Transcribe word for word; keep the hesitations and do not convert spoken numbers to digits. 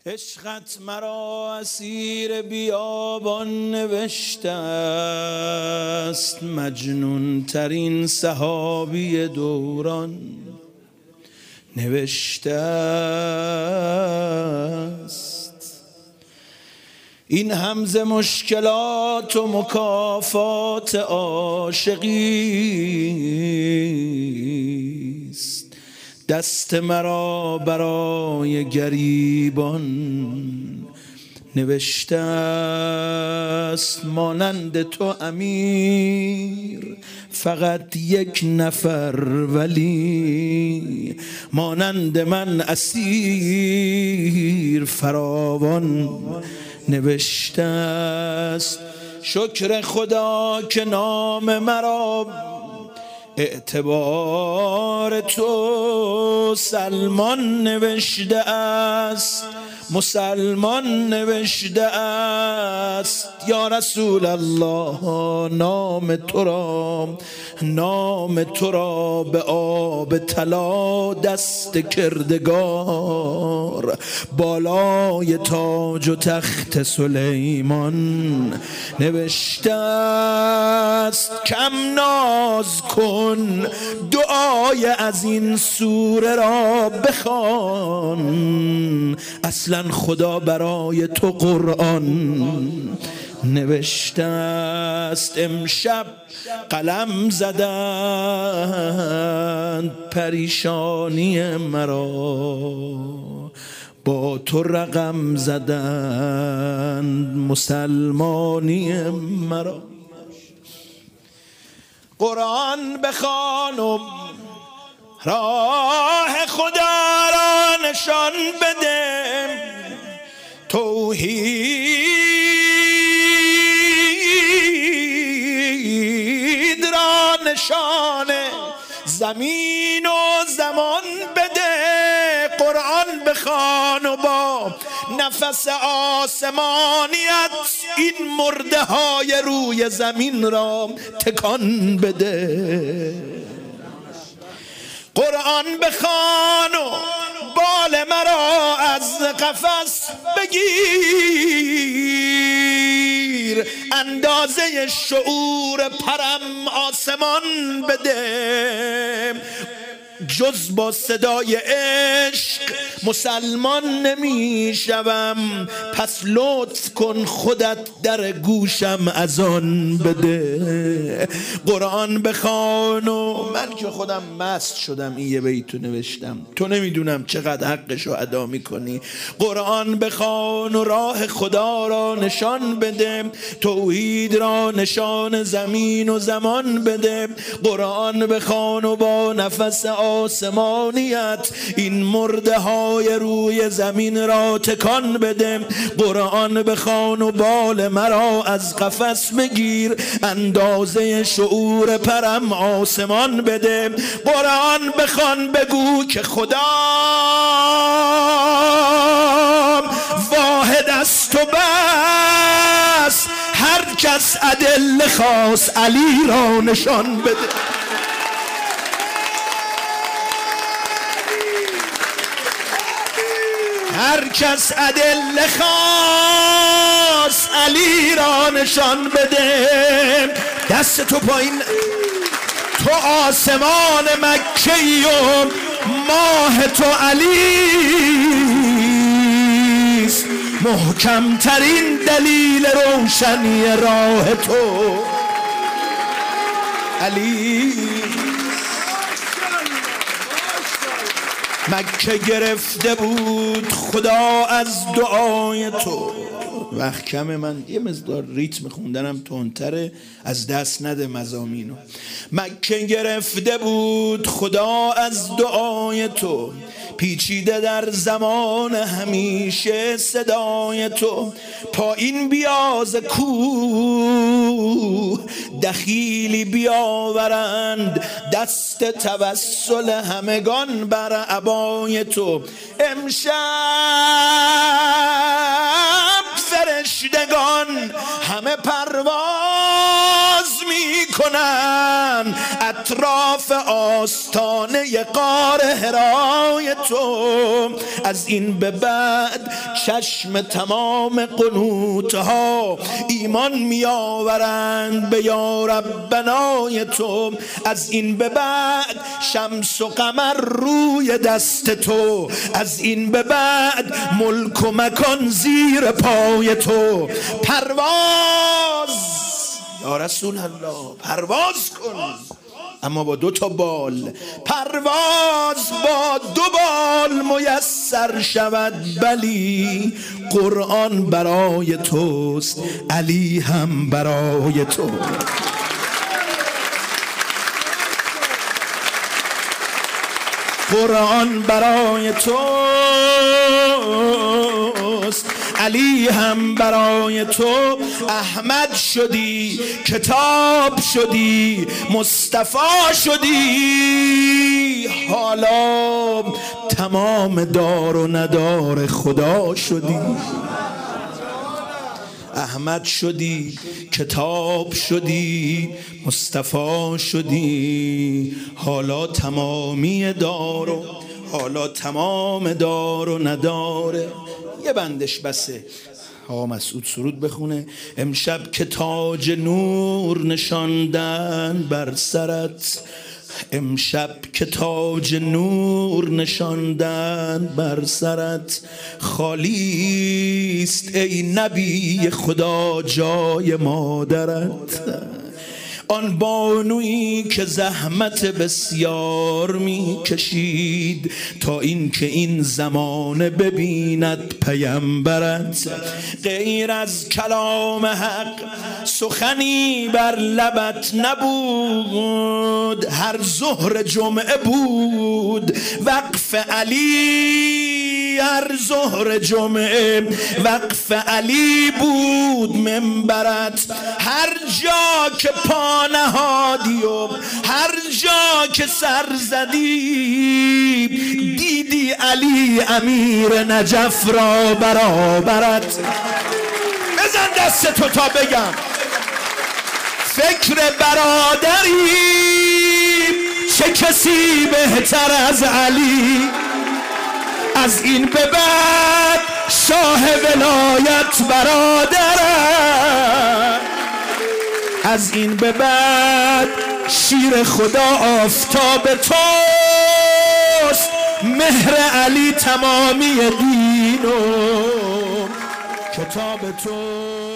عشقت مرا اسیر بیابان نوشته است، مجنون ترین صحابی دوران نوشته است. این همز مشکلات و مکافات عاشقی است، دست مرا برای گریبان نوشته است. مانند تو امیر فقط یک نفر، ولی مانند من اسیر فراوان نوشته است. شکر خدا که نام مرا اعتبار تو سلمان نوشته است، مسلمان نوشته است. یا رسول الله نام تو را نام تو را به آب طلا دست کردگار بالای تاج و تخت سلیمان نوشته است. کم ناز کن دعای از این سوره را بخوان، اصلا خدا برای تو قرآن نوشته است. امشب قلم زدند پریشانی مرا، با تو رقم زدند مسلمانی مرا. قرآن بخوان و راه خدا را نشان بده، توحید را نشان زمین و زمان بده. قرآن بخوان و با نفس آسمانیت این مرده های روی زمین را تکان بده. قرآن بخوان و بال مرا از قفس بگیر، اندازه شعور پرم آسمان بده. جز با صدای عشق مسلمان نمی شوم، پس لطف کن خودت در گوشم اذان بده. قرآن بخوان و من که خودم مست شدم این یه بیتو نوشتم، تو نمیدونم چقدر حقشو ادا میکنی. قرآن بخوان و راه خدا را نشان بده، توحید را نشان زمین و زمان بده. قرآن بخوان و با نفس آسمانیت این مرده های روی زمین را تکان بده. قرآن بخوان و بال مرا از قفس بگیر، اندازه شعور پرم آسمان بده. قرآن بخوان بگو که خدا واحد است و بس، هر کس ادله خواست علی را نشان بده. هر کس ادله خواست علی را نشان بده. دست تو پایین، تو آسمان مکه‌ای و ماه تو علیست، محکم ترین دلیل روشنی راه تو علی. مکه گرفته بود خدا از دعای تو. وقت کمه، من یه مقدار ریتم خوندنم تندتره، از دست نده مضامینو. مکه گرفته بود خدا از دعای تو، پیچیده در زمان همیشه صدای تو. پایین بیاز کوه دخیلی بیاورند، دست توسل همگان بر عبای تو. امشب فرشتگان همه پرواز می کنن اطراف آستانه غار حرای تو. از این به بعد چشم تمام قنوتها ایمان می آورند به یا ربنای تو. از این به بعد شمس و قمر روی دست تو. از این به بعد ملک و مکان زیر پای تو. پرواز یا رسول الله، پرواز کن اما با دو تا بال. پرواز با دو بال میسر شود، بلی قرآن برای توست، علی هم برای تو. قرآن برای توست، علی هم برای تو. احمد شدی، کتاب شدی، مصطفی شدی، حالا تمام دار و ندار خدا شدی. احمد شدی، کتاب شدی، مصطفی شدی، حالا تمامی دار و حالا تمام دار و نداره. یه بندش بسه. آقا مسعود سرود بخونه. امشب که تاج نور نشاندن بر سرت، امشب که تاج نور نشاندن بر سرت، خالیست ای نبی خدا جای مادرت. آن بانویی که زحمت بسیار می کشید تا این که این زمانه ببیند پیمبرت. غیر از کلام حق سخنی بر لبت نبود، هر ظهر جمعه بود وقف علی، هر ظهر جمعه وقف علی بود منبرت. هر جا که پا نهادی و هر جا که سر زدی، دیدی علی امیر نجف را برابرت. بزن دست تو تا بگم. فکر برادری چه کسی بهتر از علی. از این به بعد شاه ولایت برادرم، از این به بعد شیر خدا آفتاب توست، مهر علی تمامی دین و کتاب تو.